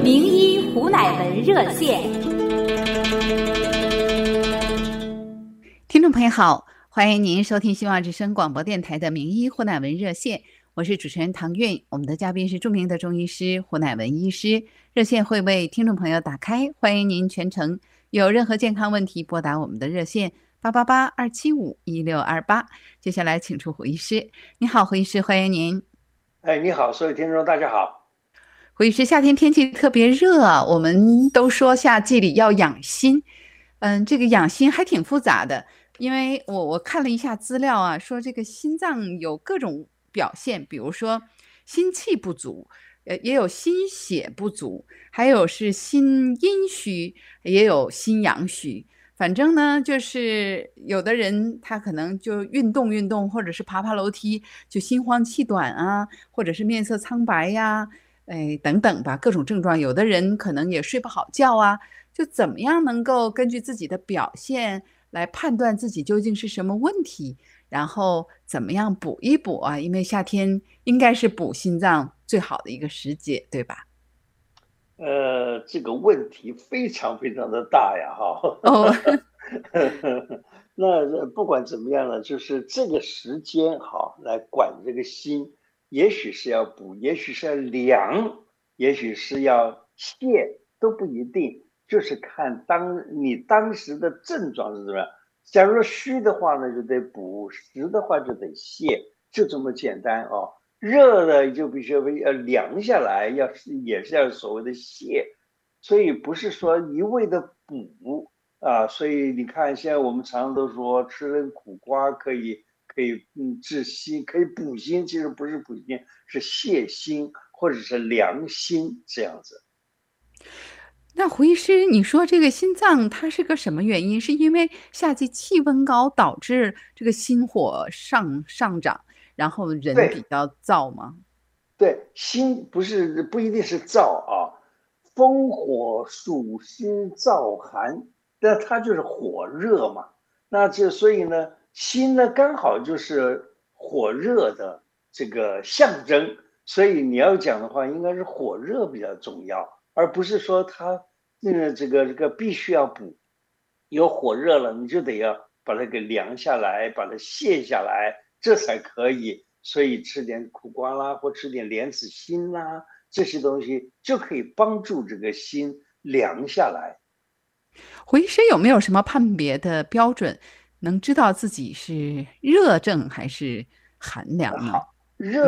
名医胡乃文热线。 听众朋友好，欢迎您收听希望之声广播电台的名医胡乃文热线，我是主持人唐韵，我们的嘉宾是著名的中医师胡乃文医师，热线会为听众朋友打开，欢迎您全程有任何健康问题拨打我们的热线888-275-1628。接下来请出胡医师。你好，胡医师，欢迎您。 你好，所有听众大家好。 胡医师，夏天天气特别热，我们都说夏季里要养心，这个养心还挺复杂的。因为我看了一下资料啊，说这个心脏有各种表现，比如说心气不足，也有心血不足，还有是心阴虚，也有心阳虚。反正呢，就是有的人他可能就运动运动，或者是爬爬楼梯，就心慌气短啊，或者是面色苍白呀，等等吧，各种症状。有的人可能也睡不好觉啊，就怎么样能够根据自己的表现来判断自己究竟是什么问题，然后怎么样补一补啊？因为夏天应该是补心脏最好的一个时节，对吧？ 这个问题非常非常的大呀，哈。 哦， 那不管怎么样呢，就是这个时间好来管这个心，也许是要补，也许是要凉，也许是要泻，都不一定，就是看你当时的症状是怎么样。假如说虚的话呢，就得补；实的话就得泻，就这么简单哦。热的就必须要凉下来，也是要所谓的泻，所以不是说一味的补啊。所以你看，现在我们常常都说吃了苦瓜可以治心，可以补心，其实不是补心，是泻心或者是凉心这样子。 那胡医师，你说这个心脏它是个什么原因？是因为夏季气温高导致这个心火上涨，然后人比对较燥吗？ 对，心不一定是燥啊，风火属心燥寒，那它就是火热嘛。所以呢，心呢刚好就是火热的这个象征，所以你要讲的话，应该是火热比较重要，而不是说它这个必须要补。有火热了，你就得要把它给凉下来，把它泻下来，这才可以。所以吃点苦瓜啦，或吃点莲子心啦，这些东西就可以帮助这个心凉下来。 胡医师有没有什么判别的标准，能知道自己是热症还是寒凉呢？ 好，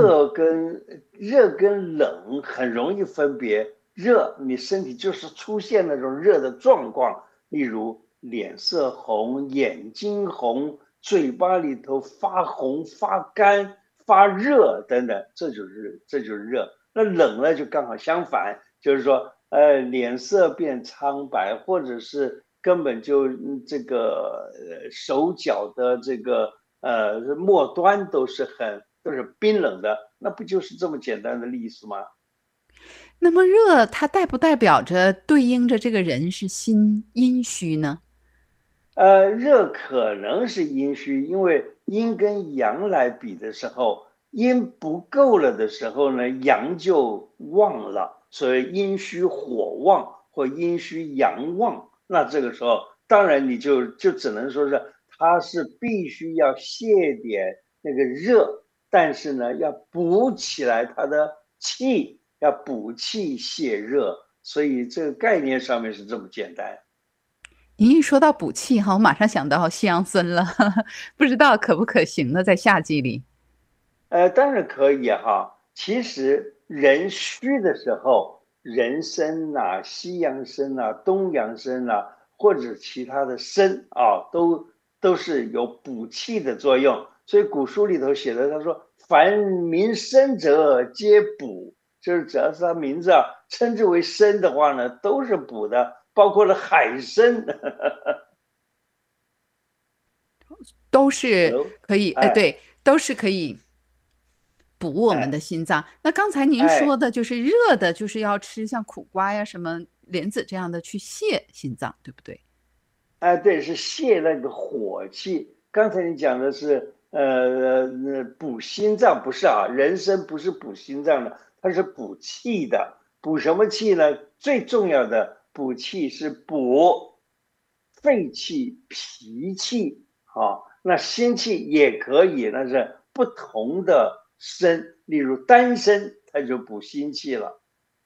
热跟冷很容易分别。热，你身体就是出现那种热的状况，例如脸色红、眼睛红、嘴巴里头发红、发干、发热等等，这就是热。那冷呢，就刚好相反，就是说，脸色变苍白，或者是根本就这个手脚的这个末端都是冰冷的，那不就是这么简单的例子吗？ 那么热它代不代表着对应着这个人是心阴虚呢？ 热可能是阴虚，因为阴跟阳来比的时候，阴不够了的时候呢，阳就旺了，所以阴虚火旺或阴虚阳旺。那这个时候，当然你就只能说是它是必须要泄点那个热，但是呢，要补起来它的气，要补气泄热，所以这个概念上面是这么简单。 您一说到补气哈，我马上想到西洋参了，不知道可不可行呢？在夏季里。 当然可以哈。其实人虚的时候，人参呐、西洋参呐、东洋参呐，或者其他的参啊，都是有补气的作用。所以古书里头写的，他说凡名参者皆补，就是只要是他名字称之为参的话呢，都是补的，包括了海参。 都是 Hello， 可以， 哎对，都是可以补我们的哎心脏。那刚才您说哎。 的就是热的，就是要吃像苦瓜呀、什么莲子这样的去泻心脏，对不对？ 对，是泄那个火气。刚才你讲的是补心脏，不是啊？人参不是补心脏的，它是补气的。 补什么气呢？最重要的补气是补肺气、脾气，那心气也可以，那是不同的参，例如丹参，它就补心气了。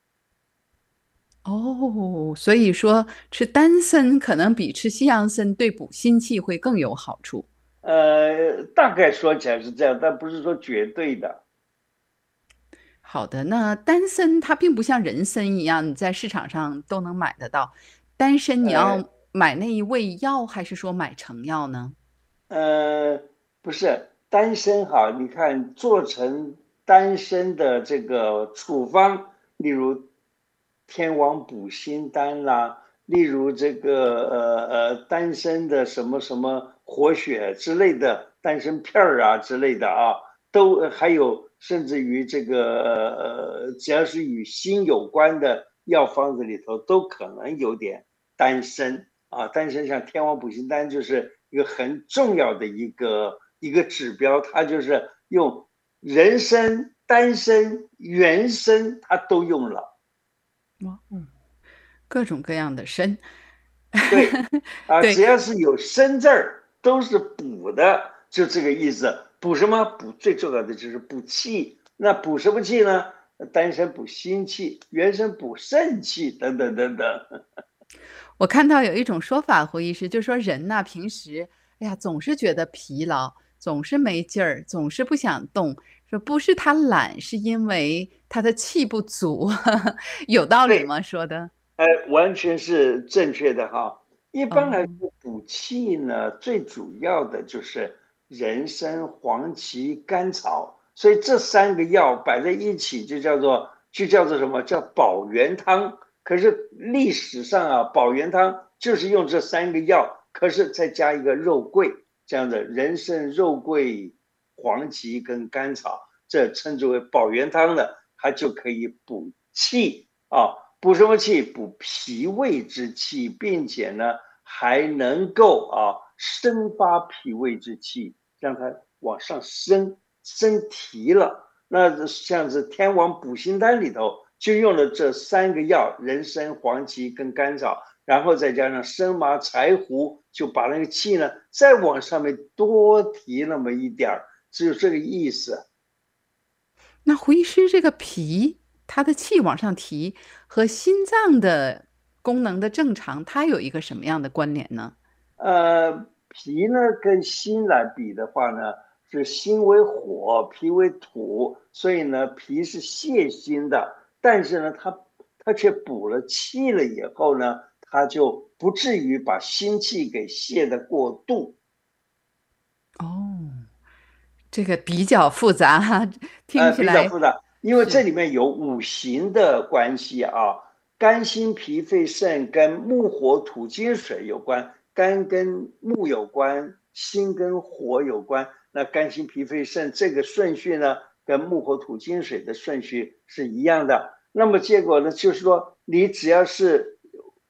哦，所以说吃丹参可能比吃西洋参对补心气会更有好处。 大概说起来是这样，但不是说绝对的。 好的，那丹参它并不像人参一样，你在市场上都能买得到。丹参你呃要买那一味药，还是说买成药呢？ 呃，不是丹参好，你看做成丹参的这个处方，例如天王补心丹啦，例如这个丹参的什么什么活血之类的丹参片儿啊之类的啊，都还有甚至于这个只要是与心有关的药方子里头，都可能有点丹参啊。丹参像天王补心丹就是一个很重要的一个指标，它就是用人参、丹参、原参，它都用了。 哇，各种各样的参。 对啊， 对， 只要是有参字儿，都是补的，就这个意思。补什么？补最重要的就是补气。那补什么气呢？丹参补心气，原参补肾气，等等等等。 我看到有一种说法，胡医师就说人呐，平时哎呀总是觉得疲劳，总是没劲儿，总是不想动，说不是他懒，是因为他的气不足，有道理对， 吗？说的？ 完全是正确的哈。一般来哦。 说，补气呢，最主要的就是人参、黄芪、甘草，所以这三个药摆在一起，就叫做什么叫保元汤。可是历史上啊，保元汤就是用这三个药，可是再加一个肉桂，这样的人参、肉桂、黄芪跟甘草，这称之为保元汤的，它就可以补气啊。补什么气？补脾胃之气，并且呢还能够生发脾胃之气，让它往上升提了。那像是天王补心丹里头就用了这三个药：人参、黄芪跟甘草，然后再加上生麻、柴胡，就把那个气呢再往上面多提那么一点儿，只有这个意思。 那胡医师这个脾，它的气往上提和心脏的功能的正常，它有一个什么样的关联呢？ 脾呢跟心来比的话呢，是心为火，脾为土，所以呢脾是泻心的，但是呢它却补了气了以后呢，它就不至于把心气给泻得过度。 哦，这个比较复杂哈，听起比较来复杂，因为这是。 里面有五行的关系啊，肝心脾肺肾跟木火土金水有关，肝跟木有关，心跟火有关。那肝心脾肺肾这个顺序呢，跟木火土金水的顺序是一样的。那么结果呢，就是说你只要是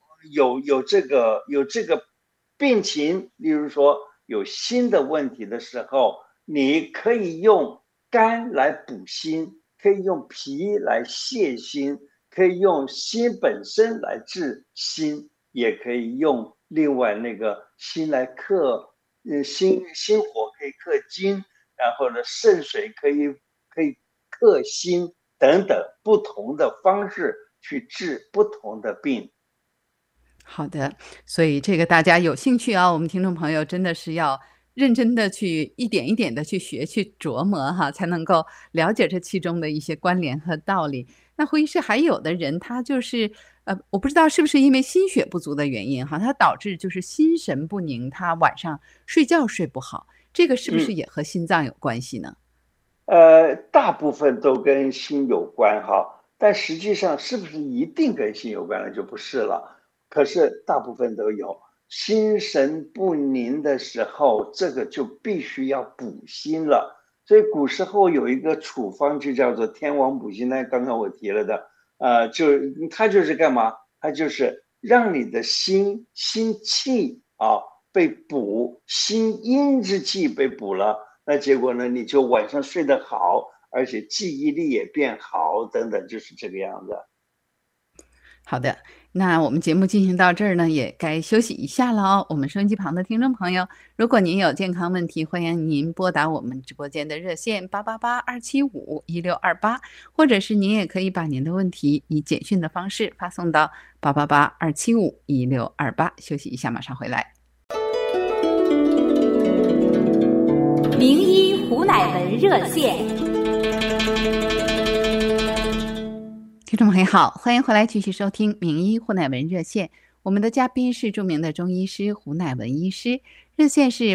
有这个病情，例如说有心的问题的时候，你可以用肝来补心，可以用脾来泻心，可以用心本身来治心，也可以用另外那个心来克，心火可以克金，然后呢肾水可以克心等等不同的方式去治不同的病。 好的，所以这个大家有兴趣啊，我们听众朋友真的是要认真的去一点一点的去学、去琢磨哈，才能够了解这其中的一些关联和道理。那胡医师还有的人他就是，我不知道是不是因为心血不足的原因哈，他导致就是心神不宁，他晚上睡觉睡不好，这个是不是嗯。 也和心脏有关系呢？ 大部分都跟心有关哈，但实际上是不是一定跟心有关了就不是了。可是大部分都有，心神不宁的时候，这个就必须要补心了。所以古时候有一个处方就叫做天王补心丹，刚刚我提了的，它就是干嘛？它就是让你的心气被补，心阴之气被补了。那结果呢，你就晚上睡得好，而且记忆力也变好，等等，就是这个样子。 好的，那我们节目进行到这儿呢，也该休息一下了哦。我们收音机旁的听众朋友，如果您有健康问题，欢迎您拨打我们直播间的热线888-275-1628，或者是您也可以把您的问题以简讯的方式发送到888-275-1628。休息一下，马上回来。 名医胡乃文热线。 听众朋友好，欢迎回来继续收听名医胡乃文热线。我们的嘉宾是著名的中医师胡乃文医师，热线是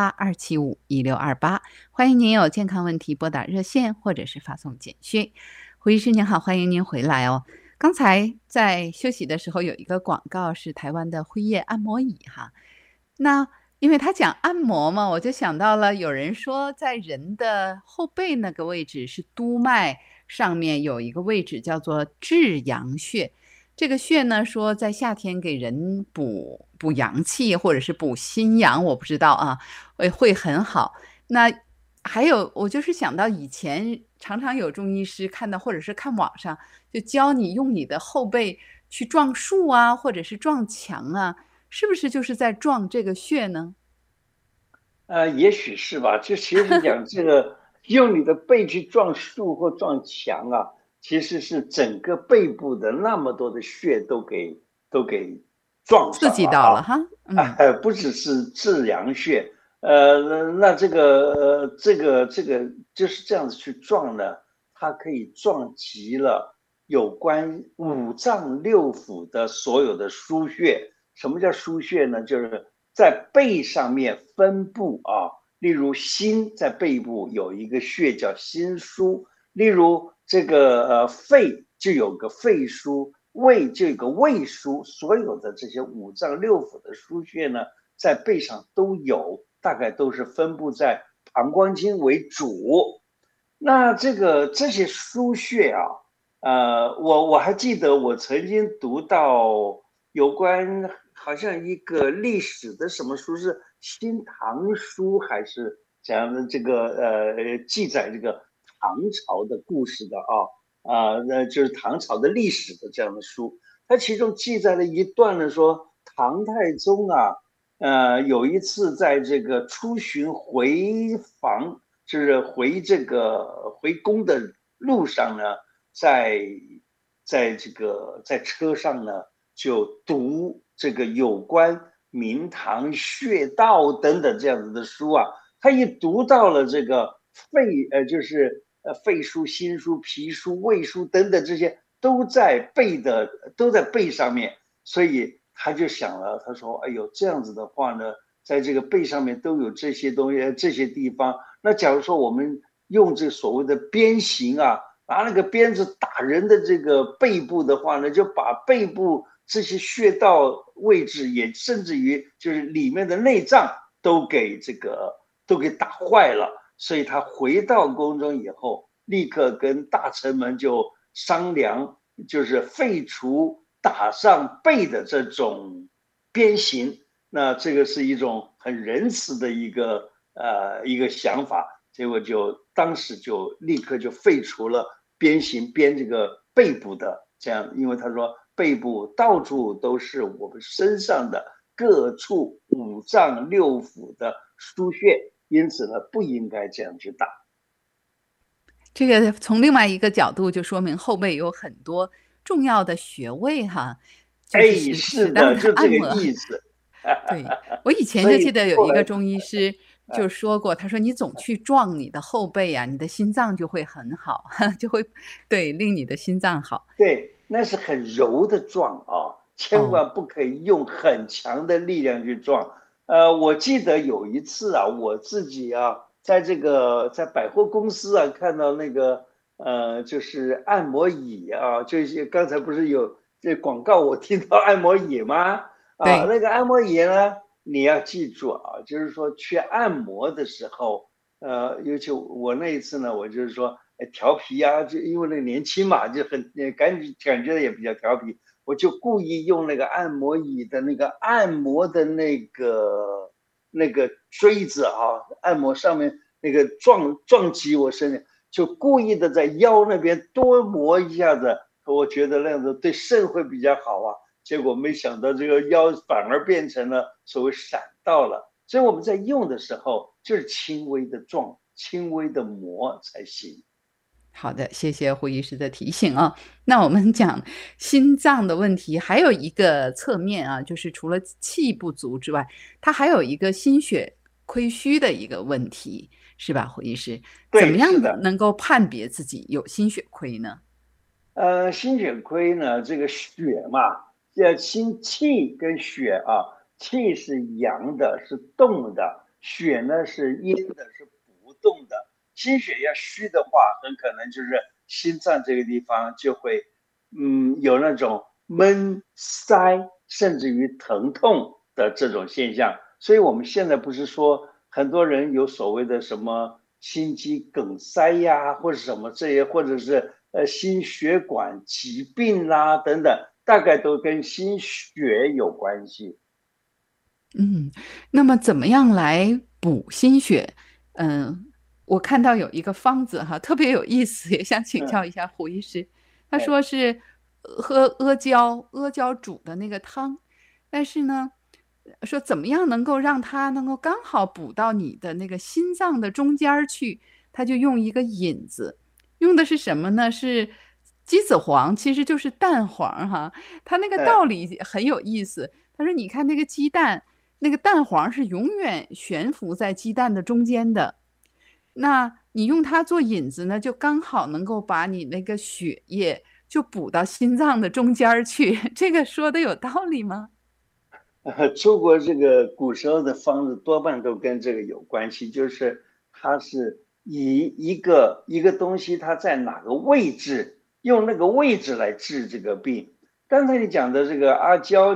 888-275-1628。欢迎您有健康问题拨打热线，或者是发送简讯。胡医师您好，欢迎您回来哦。刚才在休息的时候有一个广告是台湾的辉夜按摩椅哈，那因为他讲按摩嘛，我就想到了有人说在人的后背那个位置是督脉上面有一个位置叫做至阳穴，这个穴呢说在夏天给人补阳气或者是补心阳，我不知道啊，会很好。那还有我就是想到以前常常有中医师看到或者是看网上就教你用你的后背去撞树啊，或者是撞墙啊，是不是就是在撞这个穴呢？ 也许是吧。就其实讲这个用你的背去撞树或撞墙啊，其实是整个背部的那么多的穴都给撞刺激上了到了哈， 不只是至阳穴，那这个就是这样子去撞呢，它可以撞击了有关五脏六腑的所有的腧穴。什么叫腧穴呢？就是在背上面分布啊，例如心在背部有一个穴叫心腧，例如这个肺就有个肺腧，胃就有个胃腧，所有的这些五脏六腑的腧穴呢，在背上都有，大概都是分布在膀胱经为主。那这些腧穴啊，我还记得我曾经读到有关好像一个历史的什么书，是《新唐书》还是讲的这个记载这个唐朝的故事的那就是唐朝的历史的这样的书。它其中记载了一段呢，说唐太宗有一次在这个出巡回防，就是回宫的路上呢，在车上呢，就读这个有关明堂穴道等等这样子的书啊。他一读到了这个就是肺腧、心腧、脾腧、胃腧等等这些都在背上面，所以他就想了，他说：“哎呦，这样子的话呢，在这个背上面都有这些东西，这些地方。那假如说我们用这所谓的鞭刑啊，拿那个鞭子打人的这个背部的话呢，就把背部这些穴道位置，也甚至于就是里面的内脏都给打坏了。所以他回到宫中以后，立刻跟大臣们就商量，就是废除打上背的这种鞭刑。那这个是一种很仁慈的一个想法。结果当时就立刻就废除了鞭刑，鞭这个背部的这样，因为他说背部到处都是我们身上的各处五脏六腑的腧穴，因此呢不应该这样去打。 这个从另外一个角度就说明后背有很多重要的穴位哈，就是是的，就这个意思。 对，我以前就记得有一个中医师就说过，他说你总去撞你的后背啊，你的心脏就会很好，就会令你的心脏好。 对，那是很柔的撞啊，千万不可以用很强的力量去撞。我记得有一次啊，我自己在百货公司看到那个就是按摩椅啊，就是刚才不是有这广告，我听到按摩椅吗？那个按摩椅呢，你要记住就是说去按摩的时候，尤其我那一次呢，我就是说调皮就因为那个年轻嘛，就很感觉也比较调皮，我就故意用那个按摩椅的那个按摩的那个锥子按摩上面那个撞击我身上，就故意的在腰那边多磨一下子， 我觉得那样子对肾会比较好啊。结果没想到这个腰反而变成了所谓闪到了。所以我们在用的时候就是轻微的撞、轻微的磨才行。 好的，谢谢胡医师的提醒啊。那我们讲心脏的问题，还有一个侧面啊，就是除了气不足之外，它还有一个心血亏虚的一个问题，是吧，胡医师？怎么对， 样是的。 能够判别自己有心血亏呢？ 心血亏呢，这个血嘛，心气跟血啊，气是阳的，是动的，血呢是阴的，是不动的。心血要虚的话，很可能就是心脏这个地方就会，有那种闷塞，甚至于疼痛的这种现象。所以我们现在不是说很多人有所谓的什么心肌梗塞呀，或者什么这些，或者是心血管疾病啦等等，大概都跟心血有关系。 嗯，那么怎么样来补心血？我看到有一个方子哈，特别有意思，也想请嗯， 教一下胡医师。他哎， 说是喝阿胶煮的那个汤，但是呢，说怎么样能够让它能够刚好补到你的那个心脏的中间儿去，他就用一个引子，用的是什么呢？是鸡子黄，其实就是蛋黄哈。他那个道嗯， 理很有意思。他说：“你看那个鸡蛋，那个蛋黄是永远悬浮在鸡蛋的中间的。那你用它做引子呢，就刚好能够把你那个血液就补到心脏的中间儿去。这个说的有道理吗？ 中国这个古时候的方子多半都跟这个有关系，就是它是以一个东西它在哪个位置，用那个位置来治这个病。刚才你讲的这个阿胶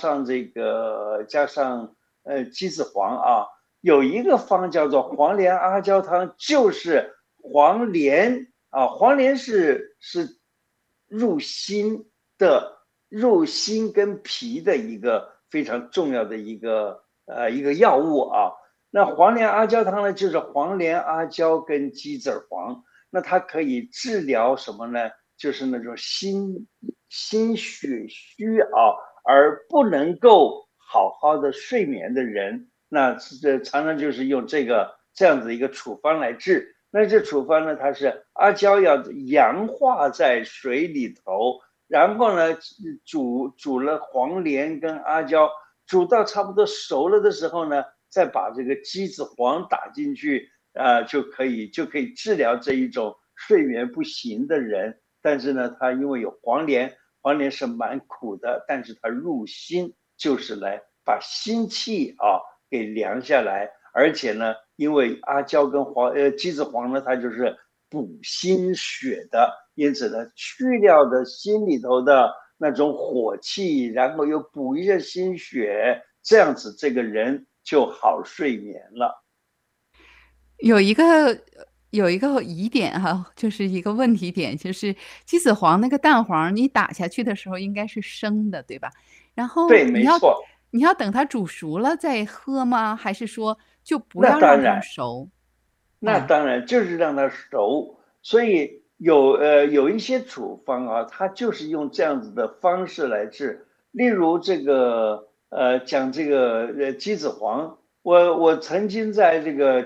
加上鸡子黄啊，有一个方叫做黄连阿胶汤，就是黄连啊，黄连是入心的，入心跟脾的一个非常重要的一个药物啊。那黄连阿胶汤呢，就是黄连、阿胶跟鸡子黄，那它可以治疗什么呢？就是那种心血虚啊，而不能够好好的睡眠的人，那这常常就是用这样子一个处方来治。那这处方呢，它是阿胶要阳化在水里头，然后呢煮了黄连跟阿胶，煮到差不多熟了的时候呢，再把这个鸡子黄打进去，就可以治疗这一种睡眠不行的人。但是呢，它因为有黄连，黄连是蛮苦的，但是它入心就是来把心气啊给凉下来，而且呢，因为阿胶跟鸡子黄呢，它就是补心血的，因此呢，去掉的心里头的那种火气，然后又补一下心血，这样子这个人就好睡眠了。 有一个有一个疑点哈，就是一个问题点，就是鸡子黄那个蛋黄，你打下去的时候应该是生的，对吧？然后对， 你要没错。 你要等它煮熟了再喝吗？还是说就不那要让它当然， 熟？ 那哦， 当然就是让它熟，所以有一些处方啊，它就是用这样子的方式来治。例如这个讲这个鸡子黄，我曾经在这个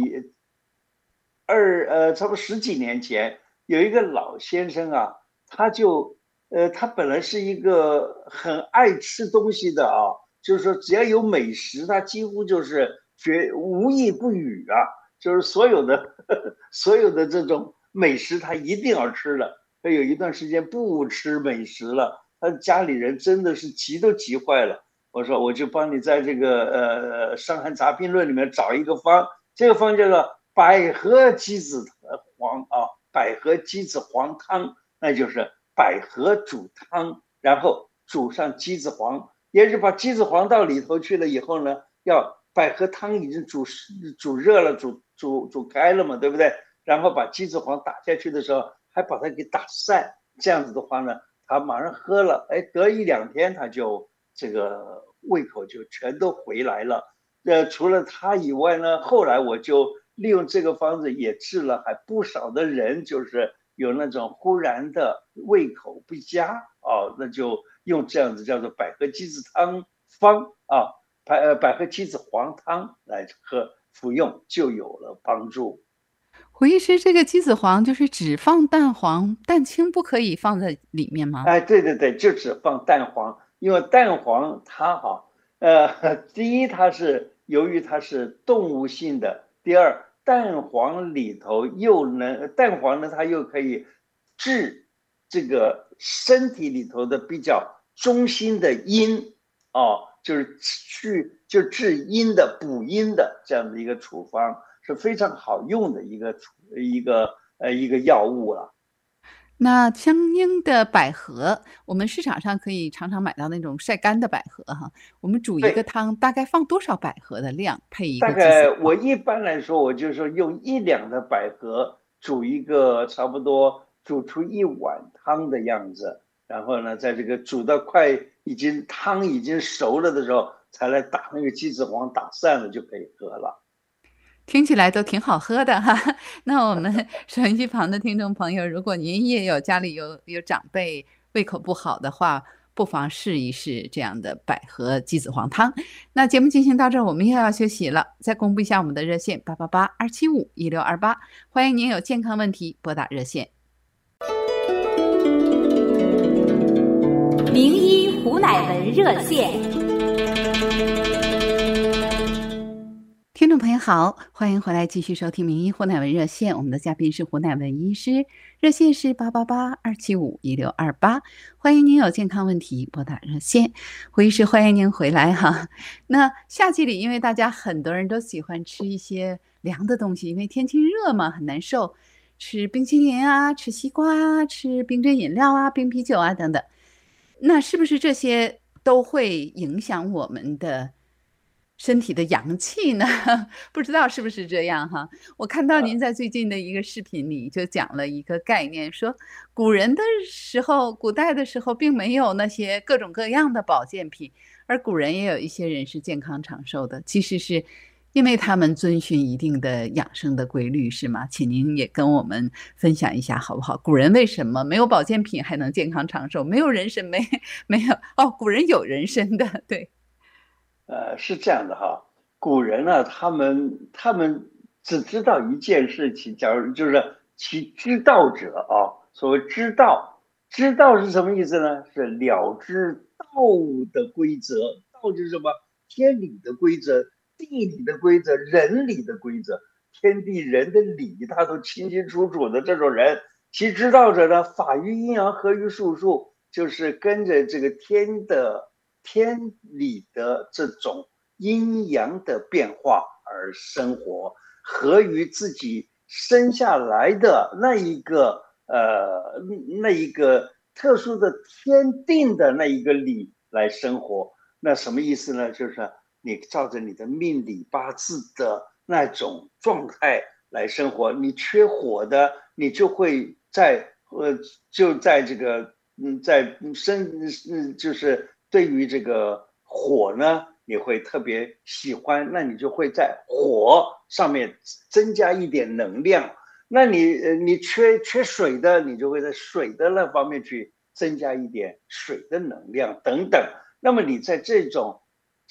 差不多十几年前，有一个老先生啊，他本来是一个很爱吃东西的啊，就是说只要有美食，他几乎就是无一不语啊。就是所有的这种美食，他一定要吃的。他有一段时间不吃美食了，他家里人真的是急都急坏了。我说我就帮你在这个《伤寒杂病论》里面找一个方，这个方叫做百合鸡子黄啊，百合鸡子黄汤，那就是百合煮汤，然后煮上鸡子黄，也是把鸡子黄到里头去了以后呢，要百合汤已经煮热了，煮开了嘛，对不对？然后把鸡子黄打下去的时候，还把它给打散，这样子的话呢，他马上喝了，哎，隔一两天他就这个胃口就全都回来了。除了他以外呢，后来我就利用这个方子也治了还不少的人，就是有那种忽然的胃口不佳那就用这样子叫做百合鸡子汤方百合鸡子黄汤来服用就有了帮助。 胡医师，这个鸡子黄就是只放蛋黄，蛋清不可以放在里面吗？ 哎，对对对，就只放蛋黄，因为蛋黄它第一由于它是动物性的，第二蛋黄里头蛋黄呢它又可以治这个身体里头的比较中心的阴就是治阴的补阴的这样的一个处方是非常好用的一个药物了。 那相应的百合，我们市场上可以常常买到那种晒干的百合哈。我们煮一个对， 汤，大概放多少百合的量配一大个鸡子黄？ 概我一般来说，我就说用1两的百合煮一个差不多煮出1碗汤的样子，然后呢，在这个煮到汤已经熟了的时候，才来打那个鸡子黄，打散了就可以喝了。 听起来都挺好喝的哈。那我们收音机旁的听众朋友，如果您也有家里有长辈胃口不好的话，不妨试一试这样的百合鸡子黄汤。那节目进行到这儿，我们又要休息了。再公布一下我们的热线888-275-1628，欢迎您有健康问题拨打热线。 名医胡乃文热线。 听众朋友好，欢迎回来继续收听名医胡乃文热线，我们的嘉宾是胡乃文医师，热线是888-275-1628，欢迎您有健康问题拨打热线。胡医师，欢迎您回来哈。那夏季里，因为大家很多人都喜欢吃一些凉的东西，因为天气热嘛，很难受，吃冰淇淋啊，吃西瓜啊，吃冰镇饮料啊，冰啤酒啊等等。那是不是这些都会影响我们的身体的阳气呢？不知道是不是这样哈。我看到您在最近的一个视频里就讲了一个概念，说古代的时候并没有那些各种各样的保健品，而古人也有一些人是健康长寿的，其实是因为他们遵循一定的养生的规律，是吗？请您也跟我们分享一下好不好？古人为什么没有保健品还能健康长寿？没有人参没有古人有人参的，对。 是这样的哈，古人呢，他们只知道一件事情，假如就是其知道者所谓知道，知道是什么意思呢？是了知道的规则，道就是什么？天理的规则、地理的规则、人理的规则，天地人的理他都清清楚楚的这种人，其知道者呢，法于阴阳，合于术数，就是跟着这个天理的这种阴阳的变化而生活，合于自己生下来的那一个特殊的天定的那一个理来生活。那什么意思呢？就是你照着你的命理八字的那种状态来生活，你缺火的，你就会就在这个就是对于这个火呢，你会特别喜欢，那你就会在火上面增加一点能量。那你缺水的，你就会在水的那方面去增加一点水的能量等等。那么你在这种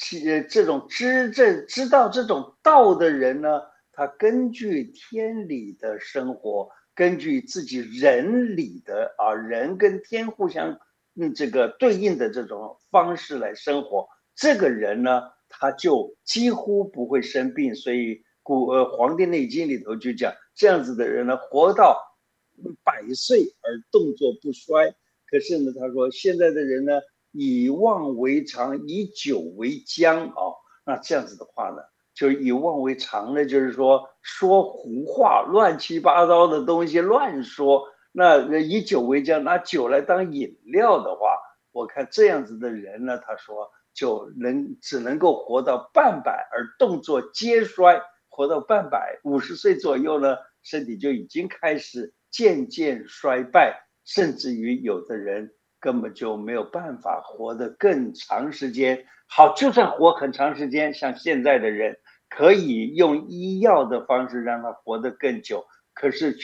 知道这种道的人呢，他根据天理的生活，根据自己人理的人跟天互相这个对应的这种方式来生活，这个人呢，他就几乎不会生病。所以黄帝内经里头就讲，这样子的人呢，活到100岁而动作不衰。可是呢，他说现在的人呢，以妄为常，以久为僵那这样子的话呢，就以妄为常呢，就是说胡话，乱七八糟的东西乱说。那以酒为浆，拿酒来当饮料的话，我看这样子的人呢，他说只能够活到半百而动作皆衰，活到半百50岁左右呢，身体就已经开始渐渐衰败，甚至于有的人根本就没有办法活得更长时间。好，就算活很长时间，像现在的人可以用医药的方式让他活得更久，可是却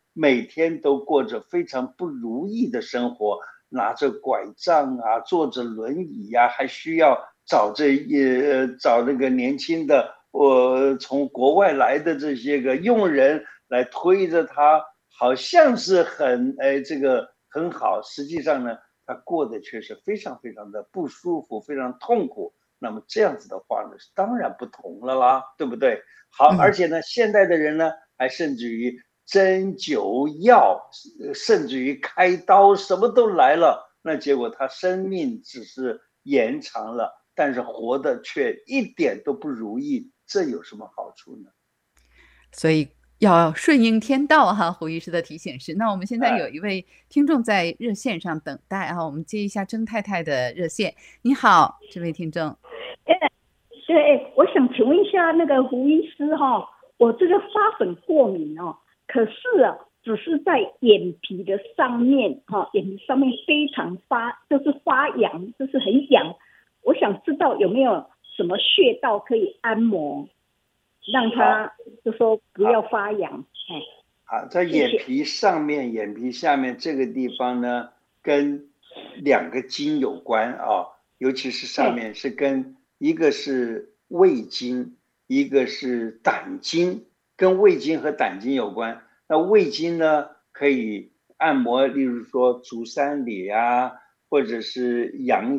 每天都过着非常不如意的生活，拿着拐杖啊，坐着轮椅啊，还需要找那个年轻的从国外来的这些个佣人来推着他，好像是这个很好，实际上呢，他过得却是非常非常的不舒服，非常痛苦。那么这样子的话呢，当然不同了啦，对不对？好，而且呢，现代的人呢，还甚至于针灸药，甚至于开刀，什么都来了。那结果他生命只是延长了，但是活的却一点都不如意，这有什么好处呢？ 所以要顺应天道哈，胡医师的提醒是。那我们现在有哎， 一位听众在热线上等待啊，我们接一下曾太太的热线。你好，这位听众。 对，我想请问一下那个胡医师哈，我这个花粉过敏哦，可是啊，只是在眼皮的上面哈，眼皮上面非常就是发痒，就是很痒。我想知道有没有什么穴道可以按摩，让它就说不要发痒。 好，在眼皮上面、眼皮下面这个地方呢，跟两个筋有关啊，尤其是上面是跟一个是胃经，一个是胆经，跟胃经和胆经有关。那胃经呢，可以按摩，例如说足三里啊，或者是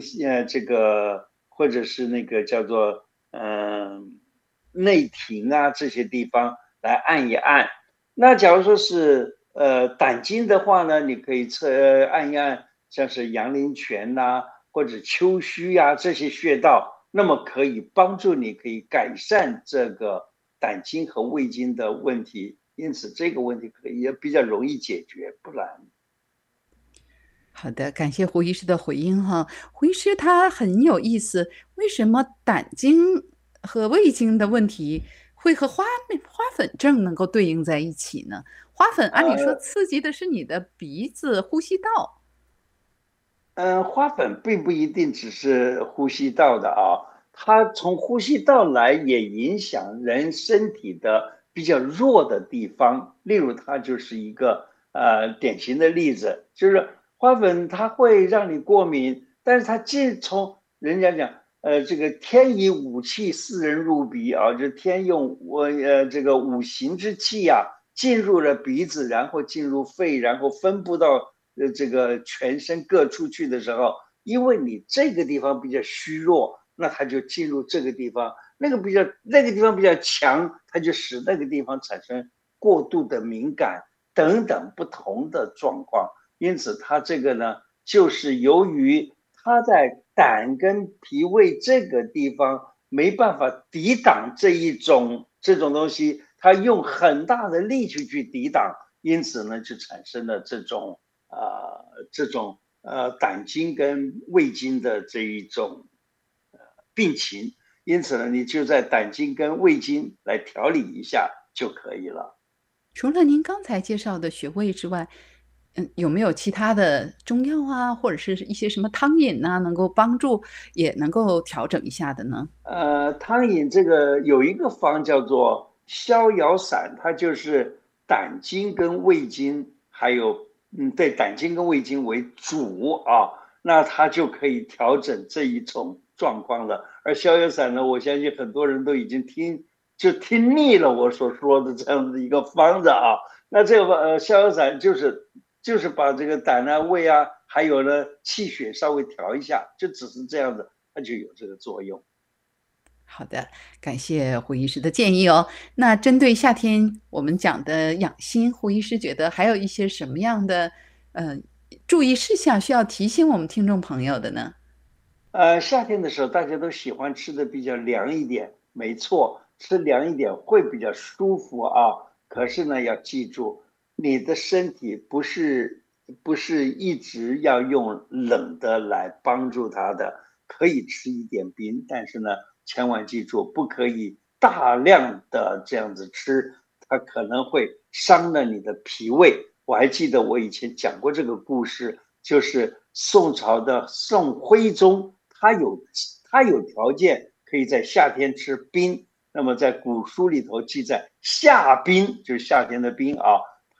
或者是那个叫做内庭啊这些地方来按一按。那假如说是胆经的话呢，你可以按一按，像是阳陵泉呐、或者丘虚啊这些穴道，那么可以帮助你可以改善这个胆经和胃经的问题，因此这个问题可以也比较容易解决，不然。 好的，感谢胡医师的回应哈。胡医师他很有意思，为什么胆经和胃经的问题会和花粉症能够对应在一起呢？花粉按理说刺激的是你的鼻子、呼吸道。 花粉并不一定只是呼吸道的啊，它从呼吸道来也影响人身体的比较弱的地方。例如，它就是一个典型的例子，就是花粉它会让你过敏，但是它从人家讲这个天以五气四人入鼻啊，就天用这个五行之气啊进入了鼻子，然后进入肺，然后分布到这个全身各处去的时候，因为你这个地方比较虚弱，那它就进入这个地方，那个地方比较强，它就使那个地方产生过度的敏感等等不同的状况。因此，它这个呢，就是由于它在胆跟脾胃这个地方没办法抵挡这种东西，它用很大的力气去抵挡，因此呢，就产生了这种胆经跟胃经的这一种病情，因此呢，你就在胆经跟胃经来调理一下就可以了。 除了您刚才介绍的穴位之外，有没有其他的中药啊，或者是一些什么汤饮呐，能够帮助，也能够调整一下的呢？ 汤饮这个有一个方叫做逍遥散，它就是胆经跟胃经，还有对胆经跟胃经为主啊，那它就可以调整这一种状况了。而逍遥散呢，我相信很多人都已经听腻了我所说的这样的一个方子啊。那这个逍遥散就是把这个胆啊、胃啊，还有呢气血稍微调一下，就只是这样子，它就有这个作用。 好的，感谢胡医师的建议哦。那针对夏天我们讲的养心，胡医师觉得还有一些什么样的注意事项需要提醒我们听众朋友的呢？ 夏天的时候大家都喜欢吃的比较凉一点，没错，吃凉一点会比较舒服啊。可是呢，要记住，你的身体不是一直要用冷的来帮助它的，可以吃一点冰，但是呢，千万记住，不可以大量的这样子吃，它可能会伤了你的脾胃。我还记得我以前讲过这个故事，就是宋朝的宋徽宗。他有条件可以在夏天吃冰，那么在古书里头记载夏冰，就是夏天的冰啊，他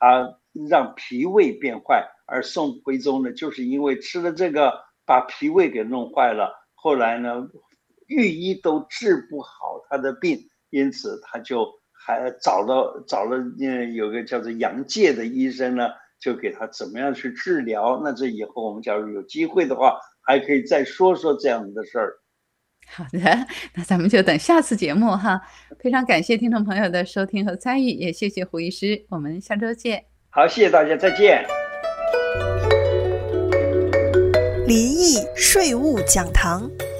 让脾胃变坏，而宋徽宗呢，就是因为吃了这个把脾胃给弄坏了，后来呢，御医都治不好他的病，因此他就还找了有个叫做杨介的医生呢，就给他怎么样去治疗。那这以后我们假如有机会的话，还可以再说说这样的事儿。 好的，那咱们就等下次节目哈。非常感谢听众朋友的收听和参与，也谢谢胡医师，我们下周见。 好，谢谢大家，再见。 离异税务讲堂。